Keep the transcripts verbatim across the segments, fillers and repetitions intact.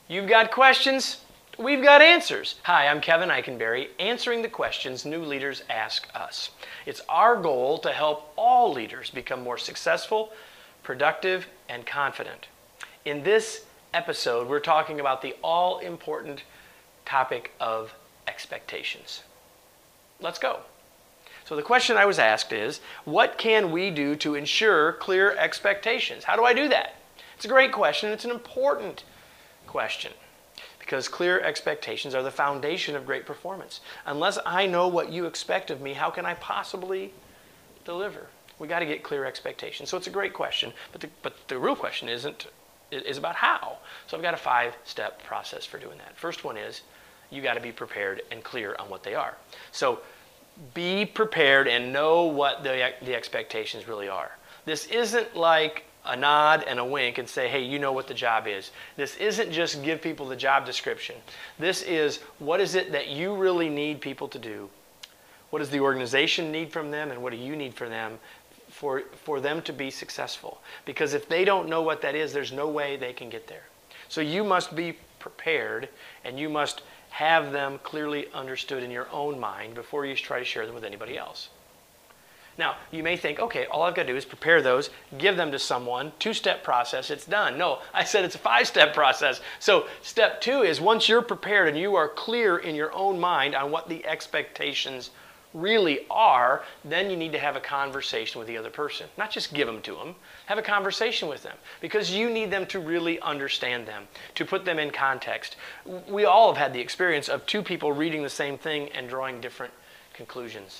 You've got questions, we've got answers. Hi, I'm Kevin Eikenberry, answering the questions new leaders ask us. It's our goal to help all leaders become more successful, productive, and confident. In this episode, we're talking about the all-important topic of expectations. Let's go. So the question I was asked is, what can we do to ensure clear expectations? How do I do that? It's a great question. It's an important question because clear expectations are the foundation of great performance. Unless I know what you expect of me, how can I possibly deliver? We got to get clear expectations. So it's a great question, but the, but the real question isn't is about how. So I've got a five-step process for doing that. First one is you got to be prepared and clear on what they are. So be prepared and know what the, the expectations really are. This isn't like a nod and a wink and say, hey, you know what the job is. This isn't just give people the job description. This is what is it that you really need people to do? What does the organization need from them, and what do you need from them for, for them to be successful? Because if they don't know what that is, there's no way they can get there. So you must be prepared, and you must have them clearly understood in your own mind before you try to share them with anybody else. Now, you may think, okay, all I've got to do is prepare those, give them to someone, two-step process, it's done. No, I said it's a five-step process. So step two is once you're prepared and you are clear in your own mind on what the expectations really are, then you need to have a conversation with the other person. Not just give them to them, have a conversation with them because you need them to really understand them, to put them in context. We all have had the experience of two people reading the same thing and drawing different conclusions.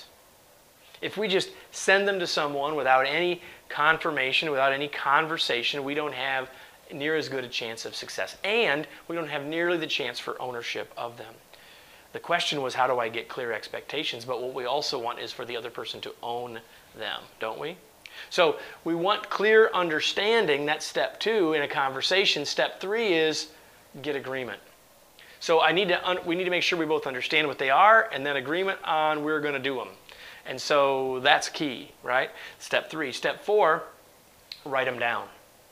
If we just send them to someone without any confirmation, without any conversation, we don't have near as good a chance of success, and we don't have nearly the chance for ownership of them. The question was, how do I get clear expectations? But what we also want is for the other person to own them, don't we? So we want clear understanding. That's step two in a conversation. Step three is get agreement. So I need to, we need to make sure we both understand what they are, and then agreement on we're going to do them. And so that's key, right? Step three. Step four, write them down.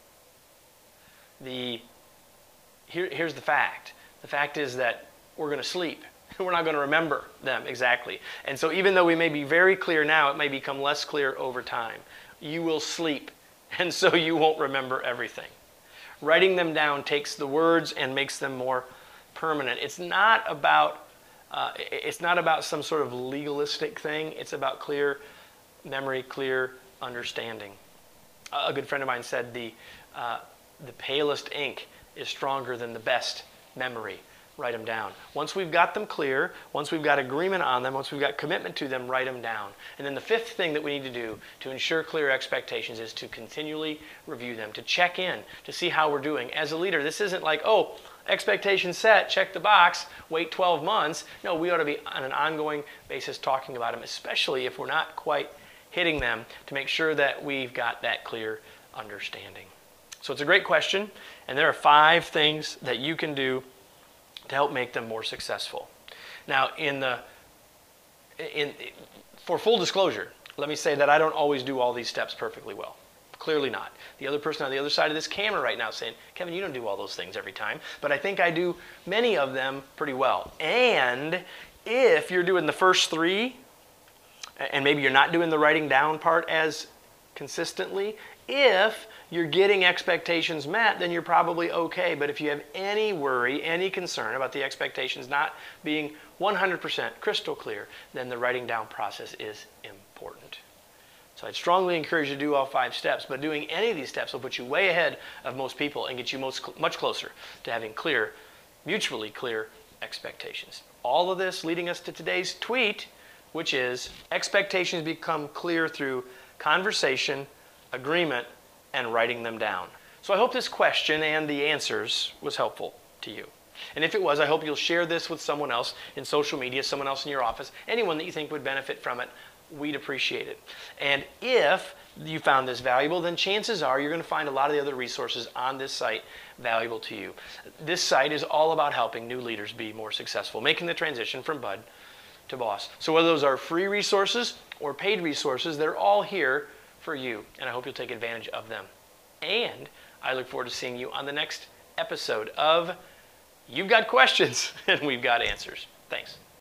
The, here, here's the fact. The fact is that we're going to sleep. We're not going to remember them exactly. And so even though we may be very clear now, it may become less clear over time. You will sleep, and so you won't remember everything. Writing them down takes the words and makes them more permanent. It's not about, uh, it's not about some sort of legalistic thing. It's about clear memory, clear understanding. A good friend of mine said the, uh, the palest ink is stronger than the best memory. Write them down. Once we've got them clear, once we've got agreement on them, once we've got commitment to them, write them down. And then the fifth thing that we need to do to ensure clear expectations is to continually review them, to check in, to see how we're doing. As a leader, this isn't like, oh, expectations set, check the box, wait twelve months. No, we ought to be on an ongoing basis talking about them, especially if we're not quite hitting them, to make sure that we've got that clear understanding. So it's a great question, and there are five things that you can do to help make them more successful. Now, in the, in, for full disclosure, let me say that I don't always do all these steps perfectly well. Clearly not. The other person on the other side of this camera right now is saying, Kevin, you don't do all those things every time, but I think I do many of them pretty well. And if you're doing the first three, and maybe you're not doing the writing down part as consistently, if you're getting expectations met, then you're probably okay. But if you have any worry, any concern about the expectations not being one hundred percent crystal clear, then the writing down process is important. So I'd strongly encourage you to do all five steps, but doing any of these steps will put you way ahead of most people and get you most, much closer to having clear, mutually clear expectations. All of this leading us to today's tweet, which is expectations become clear through conversation, agreement, and writing them down. So I hope this question and the answers was helpful to you. And if it was, I hope you'll share this with someone else in social media, someone else in your office, anyone that you think would benefit from it. We'd appreciate it. And if you found this valuable, then chances are you're going to find a lot of the other resources on this site valuable to you. This site is all about helping new leaders be more successful, making the transition from bud to boss. So whether those are free resources or paid resources, they're all here for you, and I hope you'll take advantage of them. And I look forward to seeing you on the next episode of You've got questions, and we've got answers. Thanks.